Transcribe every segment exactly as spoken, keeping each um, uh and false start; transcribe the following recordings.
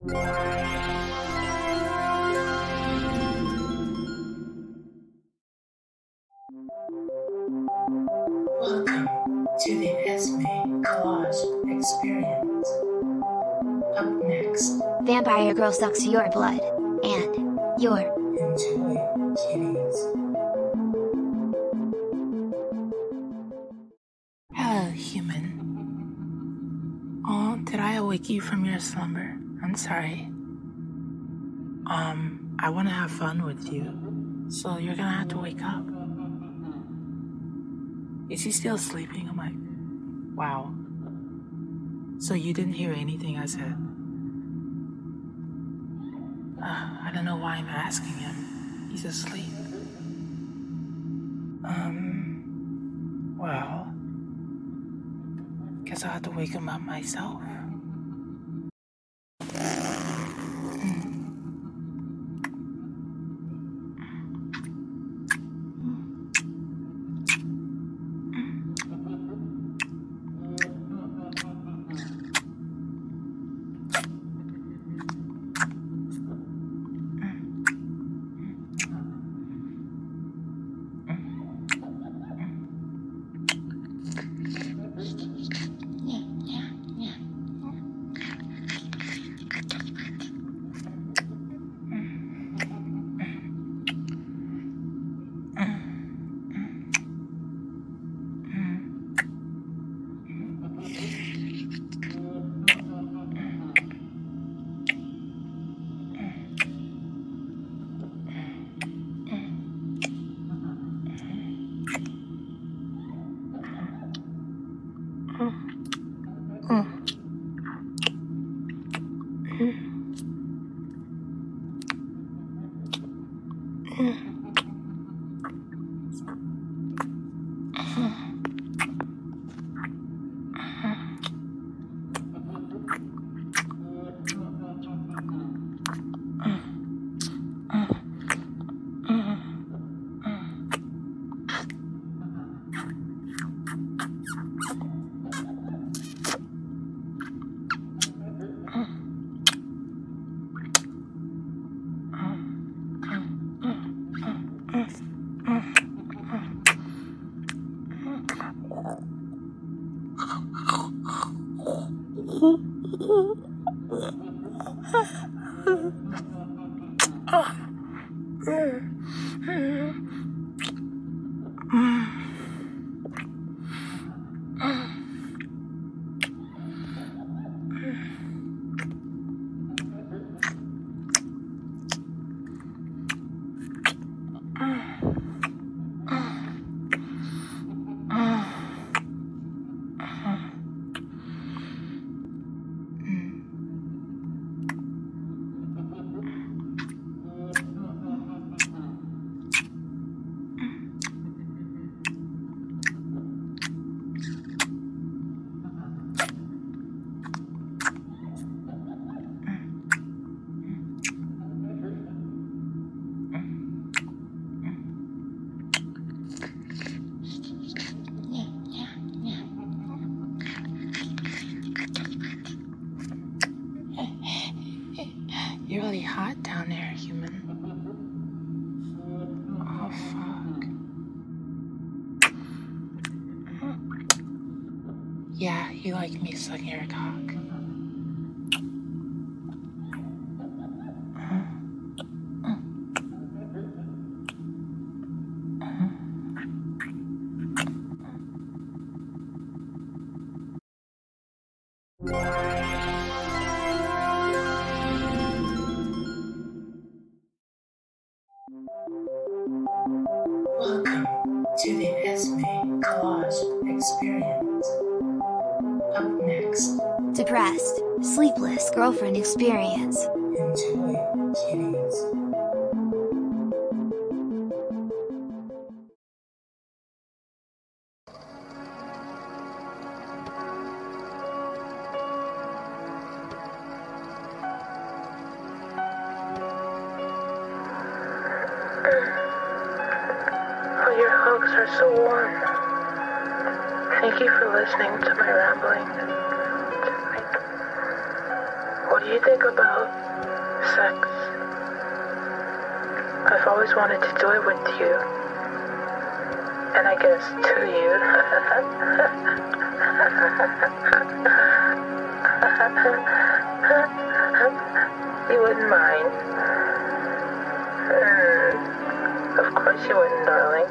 Welcome to the Esme Collage Experience. Up next, Vampire Girl sucks your blood, and your enjoy kitties. Hello, human. Oh, did I awake you from your slumber? I'm sorry. Um, I want to have fun with you, so you're gonna have to wake up. Is he still sleeping? I'm like, wow. So you didn't hear anything I said? Uh, I don't know why I'm asking him. He's asleep. Um, well, guess I'll have to wake him up myself. You're really hot down there, human. Oh, fuck. Yeah, you like me sucking your cock. Welcome to the Esme Collage Experience. Up next, depressed, sleepless girlfriend experience. enjoy kitties. Oh, your hugs are so warm. Thank you for listening to my rambling. What do you think about sex? I've always wanted to do it with you. And I guess to you. You wouldn't mind. Mm, of course you wouldn't, darling.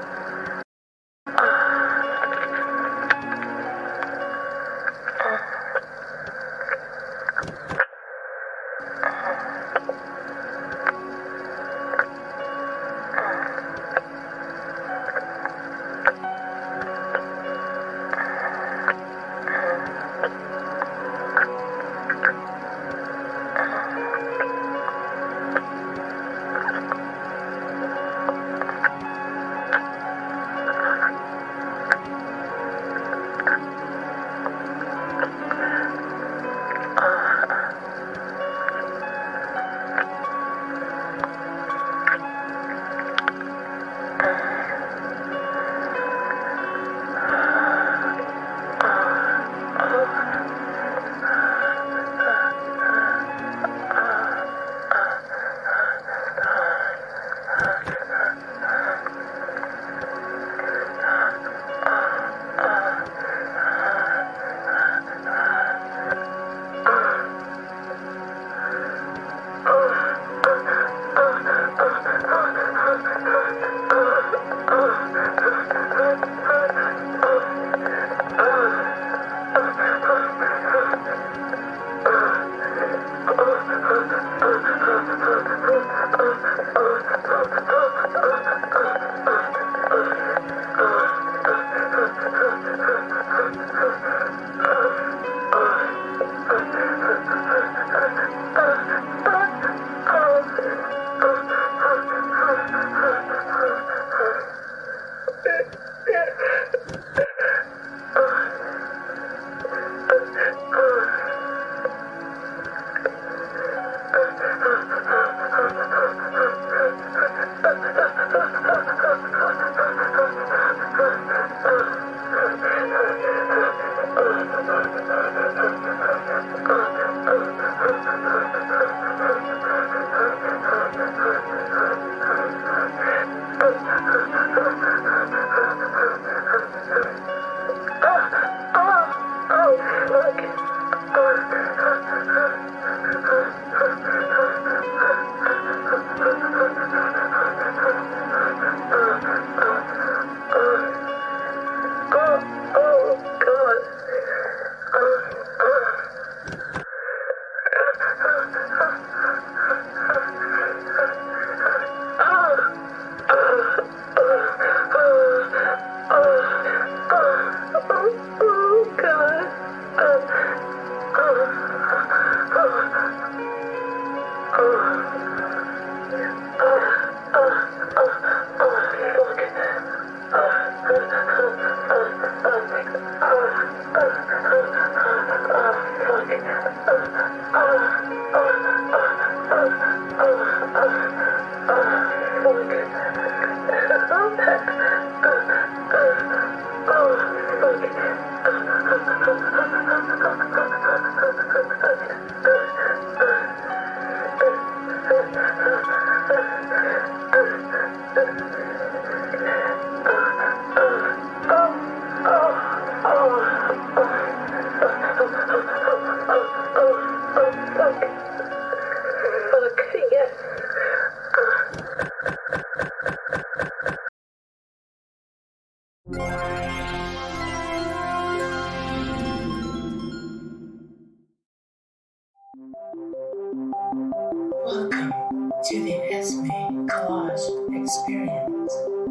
Welcome to the Esme Collage Experience.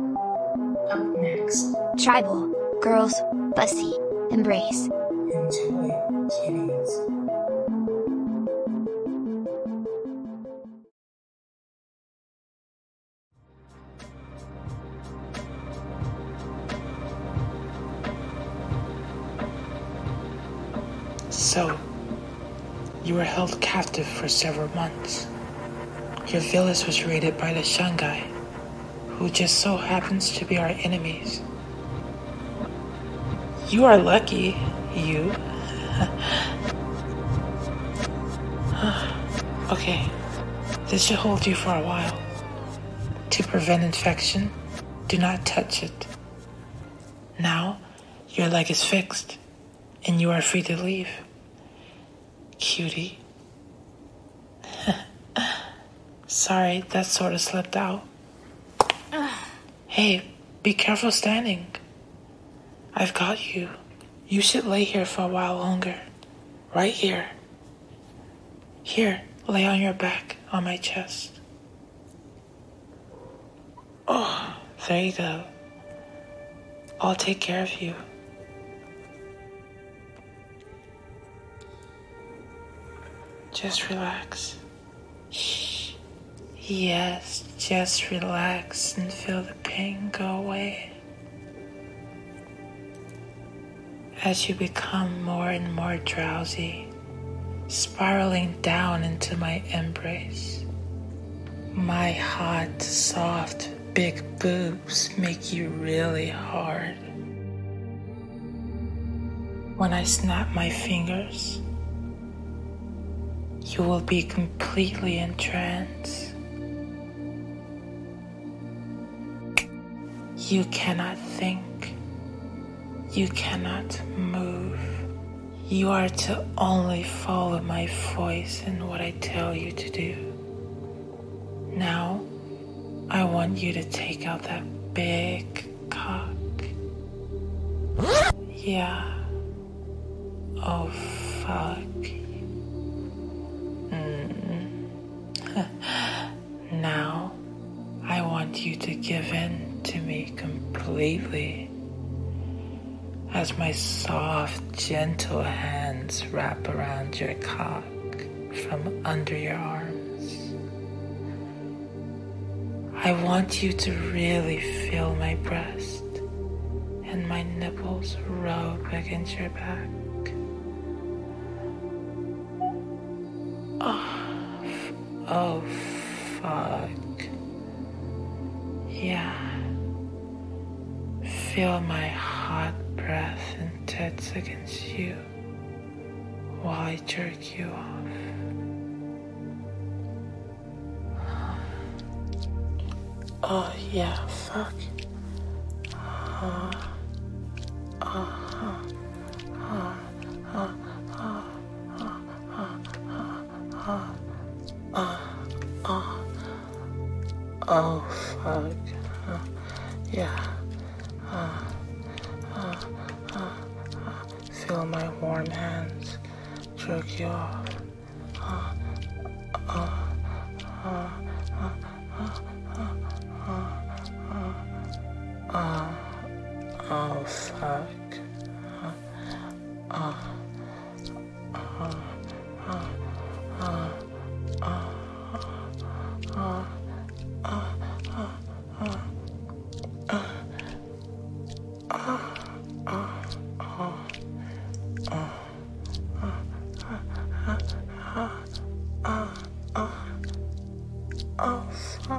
Up next, Tribal, Girls, Bussy, Embrace. enjoy kitties. So, you were held captive for several months. Your village was raided by the Shanghai, who just so happens to be our enemies. You are lucky, you. Okay, this should hold you for a while. To prevent infection, do not touch it. Now, your leg is fixed, and you are free to leave. Cutie. Sorry, that sort of slipped out. Hey, be careful standing. I've got you. You should lay here for a while longer. Right here. Here, lay on your back on my chest. Oh, there you go. I'll take care of you. Just relax. Shh. Yes, just relax and feel the pain go away. As you become more and more drowsy, spiraling down into my embrace. My hot, soft, big boobs make you really hard. When I snap my fingers, you will be completely in trance. You cannot think. You cannot move. You are to only follow my voice and what I tell you to do. Now, I want you to take out that big cock. Yeah. Oh, fuck. Mm. Now, I want you to give in to me completely as my soft, gentle hands wrap around your cock from under your arms. I want you to really feel my breast and my nipples rub against your back. Oh, oh, fuck. Yeah. Feel my hot breath and tits against you while I jerk you off. Oh, yeah, fuck. Uh, uh, uh, uh, uh, uh, uh, uh, uh, oh, fuck. Uh, yeah. Uh, uh, uh, uh, feel my warm hands jerk you off. Uh, uh, uh, uh, uh, uh, uh, uh, oh, fuck. Uh, uh, uh, uh, uh, uh, uh, oh, fuck.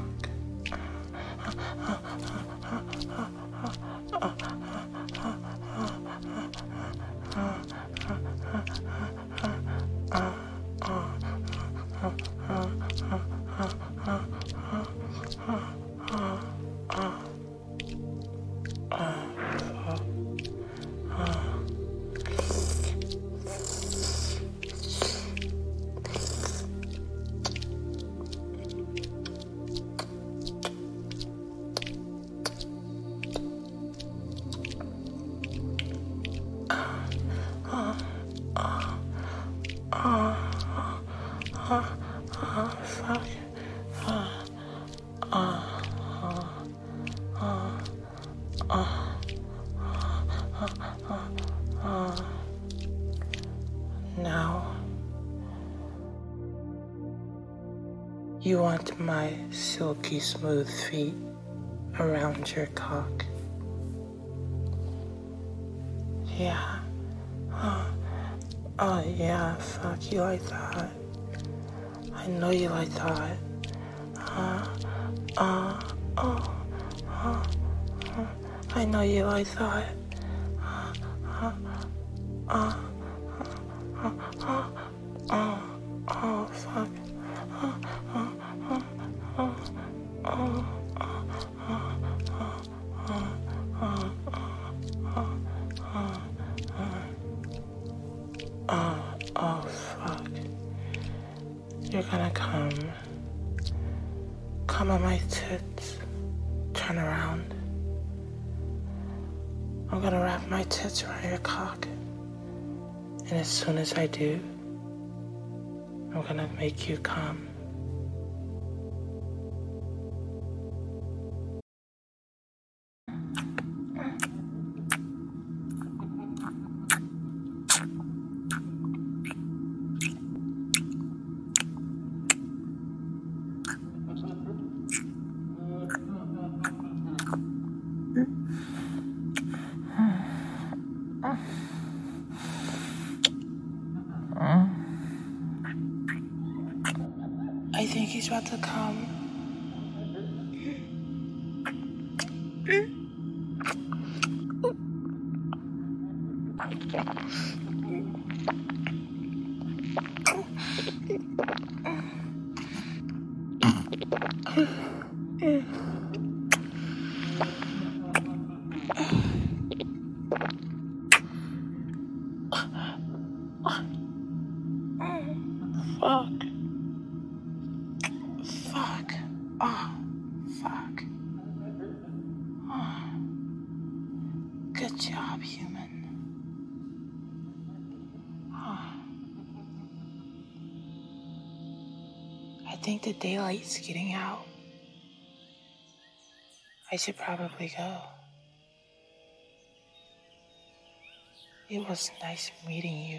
Now, you want my silky smooth feet around your cock. Yeah. Oh, oh yeah, fuck, you like that. I know you like that. Uh, uh, oh, uh, uh, I know you like that. Uh, uh, uh, uh, uh, uh, oh, oh, fuck. Oh, oh, fuck. You're gonna come. Come on my tits. Turn around. I'm gonna wrap my tits around your cock. And as soon as I do, I'm gonna make you come. I think he's about to come. Fuck. Fuck. Oh, fuck. Oh. Good job, human. Oh. I think the daylight's getting out. I should probably go. It was nice meeting you.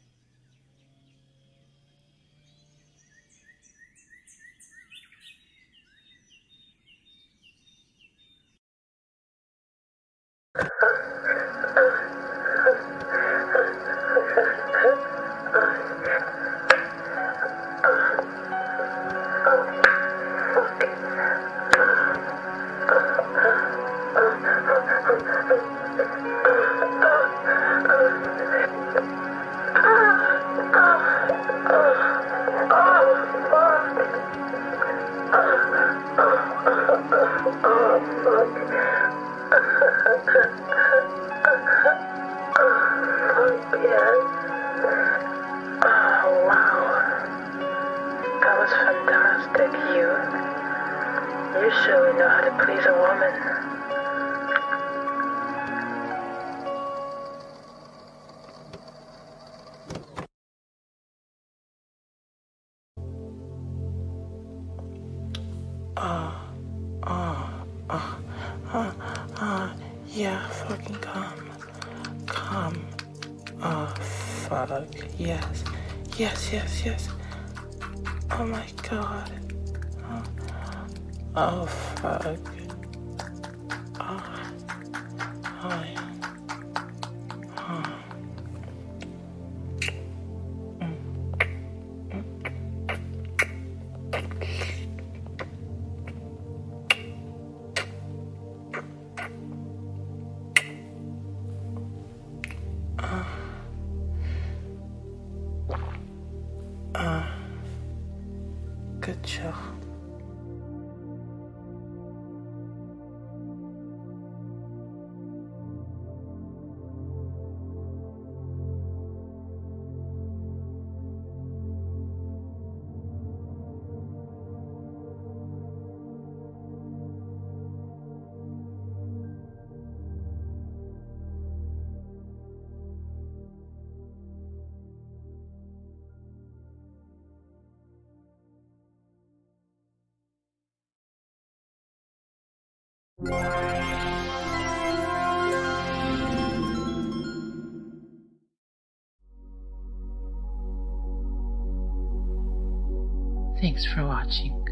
You surely know how to please a woman. Uh, uh, uh, uh, uh, yeah, fucking come. Come. Oh, fuck. Yes. Yes, yes, yes. Oh my god. Oh, oh fuck. Oh. Oh, yeah. Oh. Uh, good job. Thanks for watching.